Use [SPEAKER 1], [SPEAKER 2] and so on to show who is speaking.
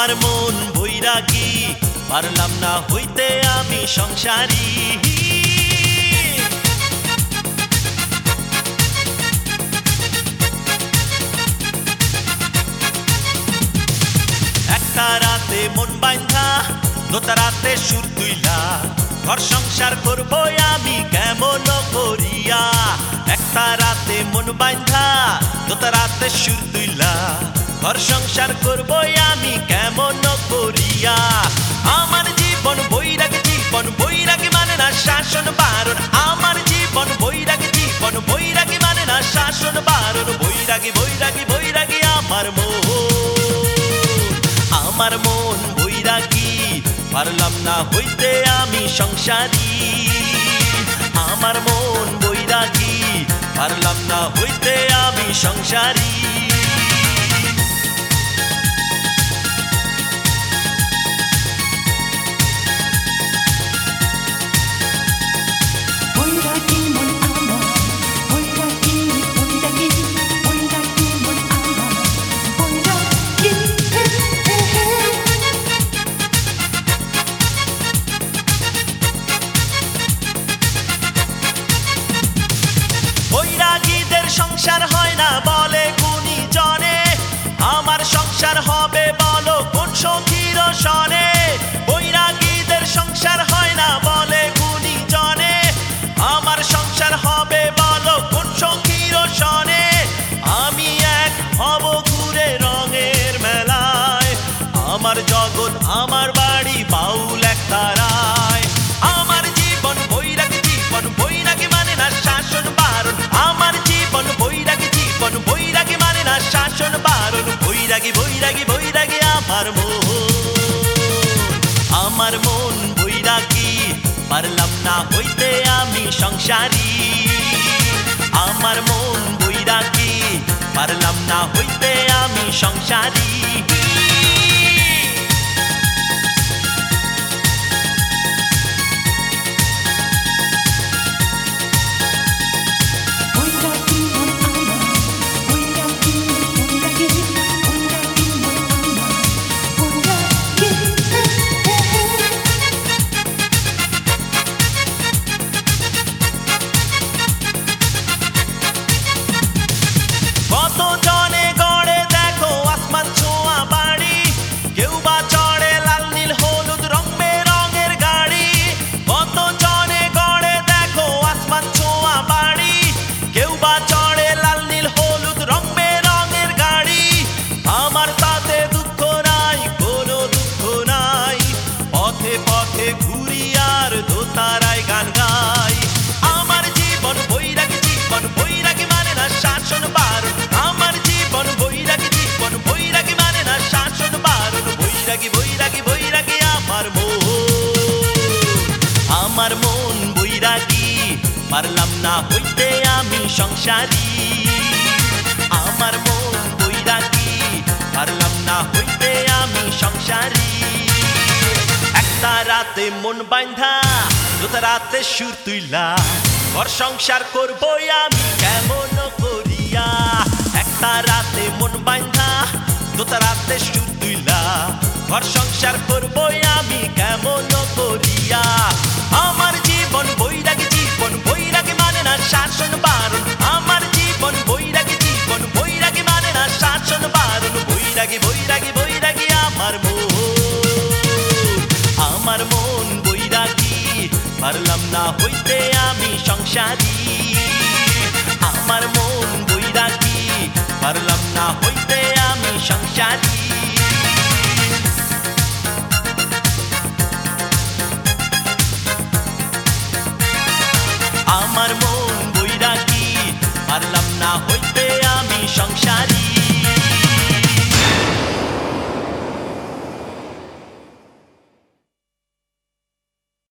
[SPEAKER 1] আমার মন বৈরাগী, পারলাম না হইতে আমি সংসারী। একটা রাতে মন বাইন্ধা দোতারাতে সুর তুইলা, ঘর সংসার করবো আমি কেমন করিয়া। একটা রাতে মন বাইন্ধা দোতারাতে সুর তুইলা, ঘর সংসার করবো আমি কেমন করিয়া। আমার জীবন বৈরাগী, জীবন বৈরাগী মানে না শাসন বারণ। আমার জীবন বৈরাগী, জীবন বৈরাগী মানে না শাসন বারণ। বৈরাগী বৈরাগী বৈরাগী আমার মন, আমার মন বৈরাগী, পারলাম না হইতে আমি সংসারী। আমার মন বৈরাগী, পারলাম না হইতে আমি সংসারী। বৈরাগীদের সংসার হয় না বলে গুণী জনে, আমার সংসার হবে বলো কোন সখীর সনে। বৈরাগীদের সংসার হয় না বলে গুণী জনে, আমার সংসার হবে বলো কোন সখীর সনে। আমি এক হব ঘুরে রঙের মেলায়, আমার জগৎ আমার বাড়ি বাউল এক তারায়। আমার জীবন বৈরাগী, জীবন বৈরাগী মানে না শাসন বারণ। আমার জীবন বৈরাগী, জীবন বৈরাগী মানে না শাসন বারণ। বৈরাগী বৈরাগী বৈরাগী আমার মন, আমার মন বৈরাগী, পারলাম না হইতে আমি সংসারী। আমার মন বৈরাগী, পারলাম না হইতে আমি সংসারী। কত জনে গড়ে দেখো আসমান ছোঁয়া বাড়ি, কেউ বা চড়ে লাল নীল হলুদ রং বেরঙের গাড়ি। কত জনে গড়ে দেখো আসমান ছোঁয়া বাড়ি, কেউ বা চড়ে লাল নীল হলুদ রং বেরঙের গাড়ি। আমার তাতে দুঃখ নাই, কোনো দুঃখ নাই, পথে পথে ঘুরি আর দোতারায় গান গাই। আমার জীবন বৈরাগী, জীবন বৈরাগী মানে না শাসন বারণ। আমার জীবন বৈরাগী, জীবন বৈরাগী মানে না শাসন বারণ। বৈরাগী বৈরাগী বৈরাগী আমার মন, আমার মন বৈরাগী, পারলাম না হইতে আমি সংসারী। আমার মন বৈরাগী, পারলাম না হইতে আমি সংসারী। একটা রাতে মন বাইন্ধা দোতারাতে সুর তুইলা, ঘর সংসার করবো আমি কেমন করিয়া। একটা রাতে মন বাইন্ধা দোতারাতে সুর তুইলা, ঘর সংসার করবো আমি কেমন করিয়া। আমার জীবন বৈরাগী, জীবন বৈরাগী মানে না শাসন বারণ। আমার জীবন বৈরাগী, জীবন বৈরাগী মানে না শাসন বারণ। বৈরাগী বৈরাগী বৈরাগী আমার মন, আমার মন বৈরাগী, পারলাম না হইতে আমি সংসারী। আমার মন বৈরাগী, পারলাম না হইতে আমি সংসারী। আমার মন বৈরাগী, পারলাম না হইতে আমি সংসারী।